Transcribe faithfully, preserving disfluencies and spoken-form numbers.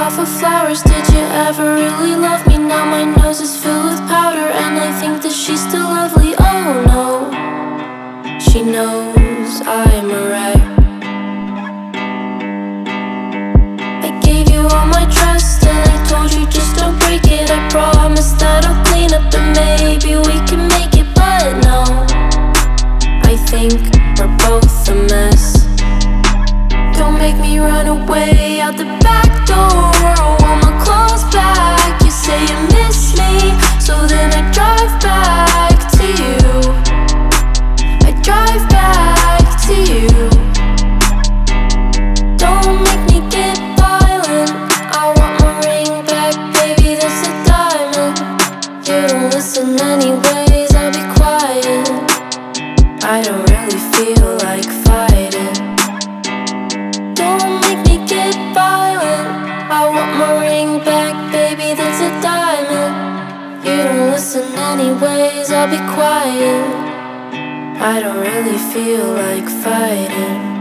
half of flowers. Did you ever really love me? Now my nose is filled with powder, and I think that she's still lovely. Oh no, she knows I'm a wreck. I gave you all my trust, and I told you just don't break it. I promise that I'll clean up and maybe we can make it, but no, I think we're both a mess. Don't make me run away out the back door. I want my clothes back. You say you miss me, so then I drive back to you. I drive back to you. Don't make me get violent. I want my ring back, baby, that's a diamond. You don't listen anyways, I'll be quiet. I don't really feel like fighting. Don't make me get violent. I want my ring back, baby, that's a diamond. You don't listen anyways, I'll be quiet. I don't really feel like fighting.